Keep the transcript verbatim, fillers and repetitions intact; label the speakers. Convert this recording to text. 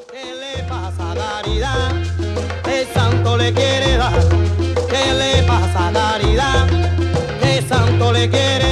Speaker 1: ¿Qué le pasa a Caridad? El santo le quiere dar. ¿Qué le pasa a Caridad? El santo le quiere